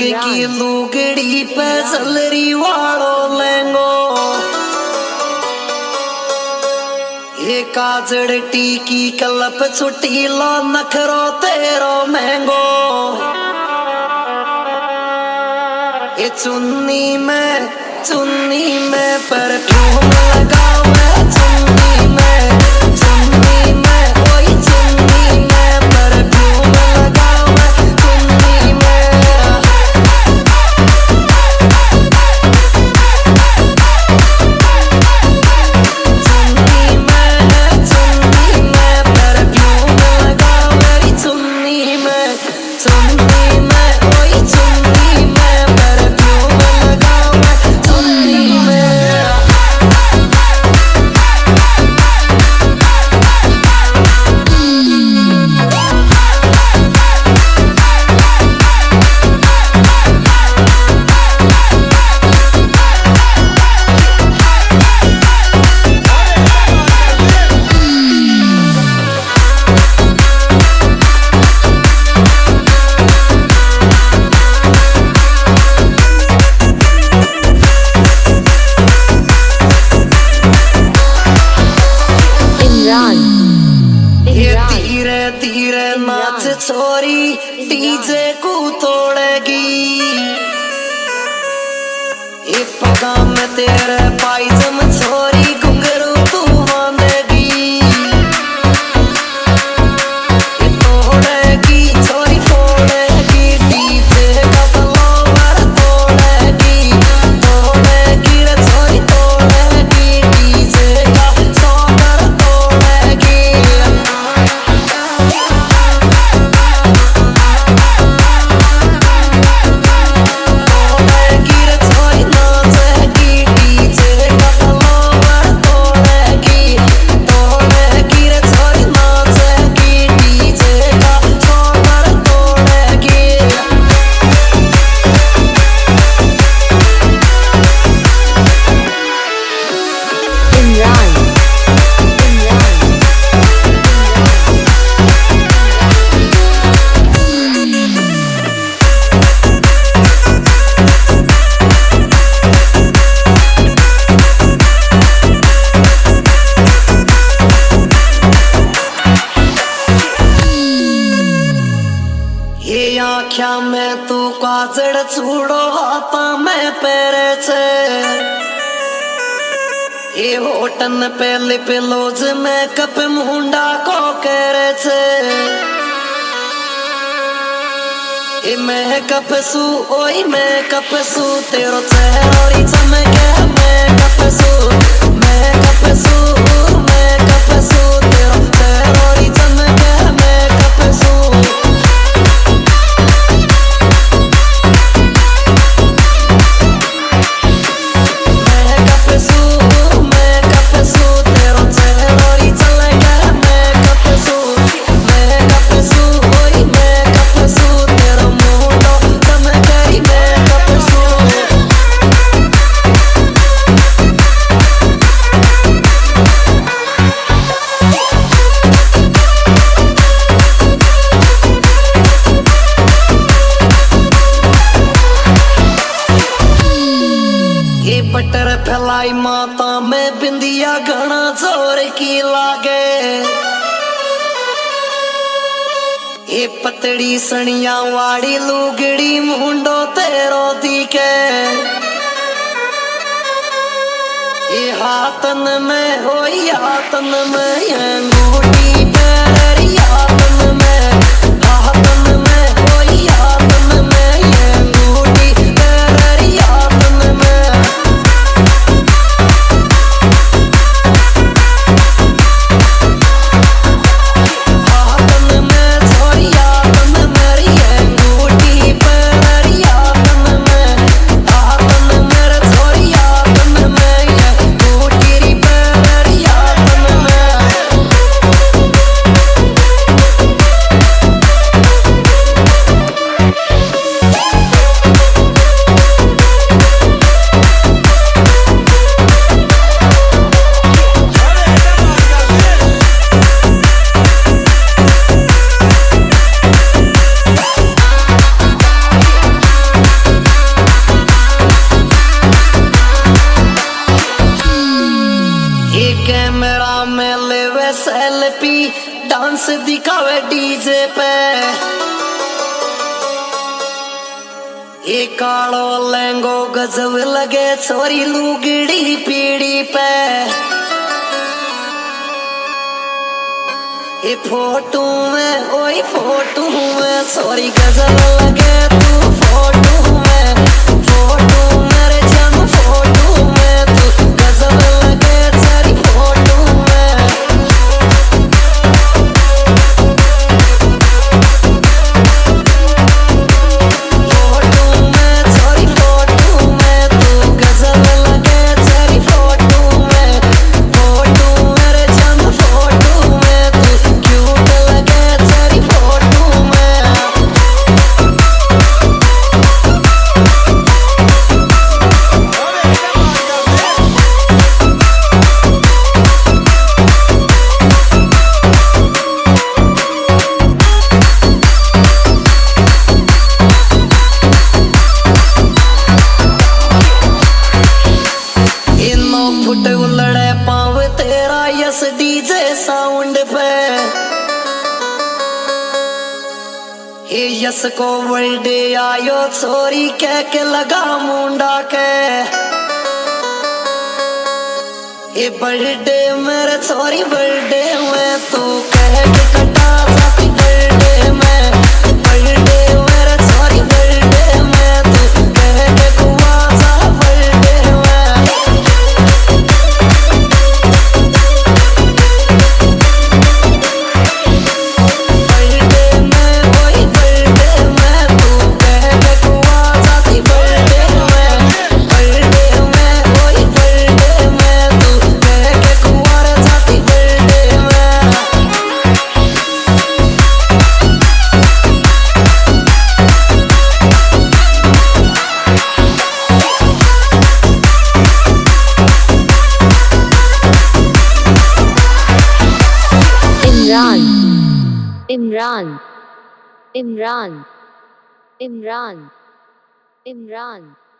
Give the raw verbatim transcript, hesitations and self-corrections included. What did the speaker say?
की लुगड़ी पे सलरी वालो लेंगो ये काजड़ टीकी कलप छुट्टी लो नखरो तेरो महंगो ये चुन्नी में चुन्नी में परफ्यूम लगाओ मैं चुन्नी में चुन्नी में कोई चुन्नी में परफ्यूम लगाओ मैं चुन्नी में चुन्नी में चुन्नी में परफ्यूम लगाओ मेरी चुन्नी में चुन्नी में कोई चुन्नी में परफ्यूम लगाओ मैं चुन्नी में छोरी डीजे को तोड़ेगी ये पगा में तेरे पायजम छोरी घुंघरू तू बांधेगी ये तोड़ेगी छोरी फोड़ेगी डीजे का फ्लोर तोड़ेगी तोड़ेगी रे छोरी तोड़ेगी डीजे का फ्लोर तोड़ेगी आख्या में तू काजड़ छूड़ो हाथा में पैरे छे ये होटन पे लिप लोज में कप मुंडा को करे छे ये मैं कपसू ओई मैं कपसू तेरो चेहरा चमके मैं कपसू मैं कपसू मैं कपसू तेरो चेहरा चमके मैं कपसू बटर फैलाई माता में बिंदिया घना जोर की लागे ये पतड़ी सनिया वाड़ी लुगड़ी मुंडो तेरो दिखे ये हाथन में हो हाथन में ये अंगूठी पैर हाथन में हाथन में हो हाथन में ये अंगूठी पैर हाथन में डांस दिखावे डीजे पे। ये कालो लहंगो गजब लगे छोरी लुगड़ी पीड़ी पे। ये फोटो में ओई फोटो में छोरी गजब लगे तू फोटो में। फोटो मेरे जान फोटो में तू गजब लगे तेरी फोटो में। फोटो में छोरी फोटो में तू गजब लगे तेरी फोटो में। फोटो मेरे जान फोटो में तू क्यूट लगे तेरी फोटो में। फुट उलड़े पाव तेरा यस डीजे साउंड पे। ये यस को बर्थडे आयो छोरी कह के लगा मुंडा के। ये बर्थडे मेरे छोरी बर्थडे में तू कह के कटा जाती बर्थडे में। बर्थडे मेरे छोरी बर्थडे में तू कह के कुआ जा बर्थडे में। Imran, Imran, Imran, Imran, Imran.